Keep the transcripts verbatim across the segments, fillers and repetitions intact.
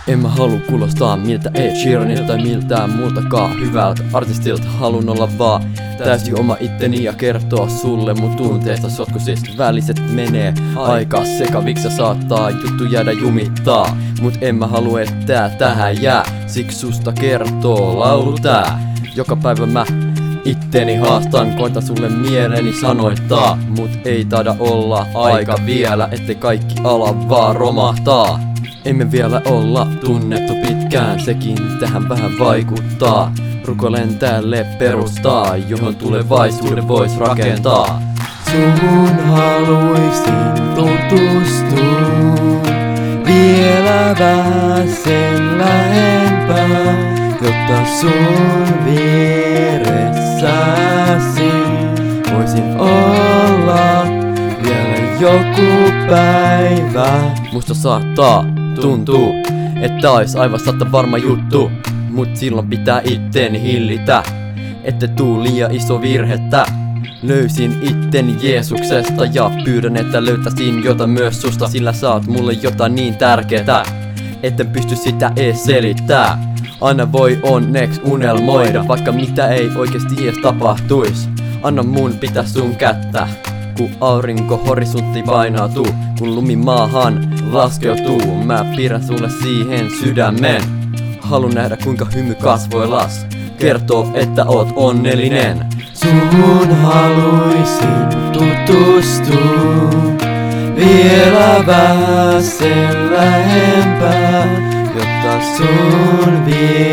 En mä halua kuulostaa miltä Ed Sheeranilta tai miltään muultakaan hyvältä artistilta. Halun olla vaan täysin oma itteni ja kertoa sulle mun tunteista sotkusista. Väliset menee aika sekaviksi ja saattaa juttu jäädä jumittaa. Mut en mä halua, että tää tähän jää. Siksi susta kertoo laulu tää. Joka päivä mä itteni haastan, koitan sulle mieleni sanoittaa. Mut ei taida olla aika vielä, ettei kaikki ala vaan romahtaa. Emme vielä olla tunnettu pitkään, sekin tähän vähän vaikuttaa. Rukoilen tälle perustaa, johon tulevaisuuden vois rakentaa. Suhun haluisin tutustua vielä vähän sen lähempää, jotta sun vieressäsi voisin olla vielä joku päivä. Musta saattaa tuntuu, että ois aivan satta varma juttu. Mut silloin pitää itteni hillitä, ette tuu liian iso virhettä. Löysin itteni Jeesuksesta ja pyydän, että löytäisin jotain myös susta. Sillä sä oot mulle jotain niin tärkeetä, etten pysty sitä ees selittää. Aina voi onneksi unelmoida, vaikka mitä ei oikeesti ees tapahtuis. Anna mun pitää sun kättä, kun aurinko horisontti painautuu. Kun lumi maahan laskeutuu, mä piirrän sulle siihen sydämen. Halun nähdä kuinka hymy kasvoillas kertoo, että oot onnellinen. Suhun haluisin tutustua vielä vähän sen lähempää, jotta sun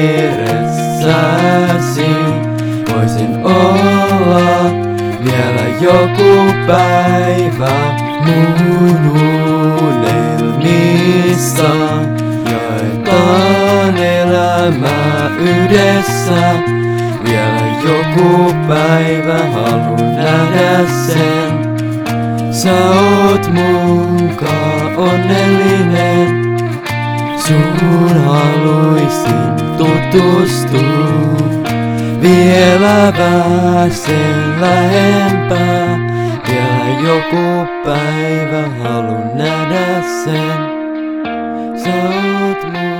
vieressäsi voisin olla vielä joku päivä. Mun unelmissa jaetaan elämää yhdessä. Vielä joku päivä haluun nähdä sen. Sä oot munkaan onnellinen. Sun haluisin tutustua vielä vähän sen lähempää. Vielä joku päivä haluun nähdä sen. Sä oot mun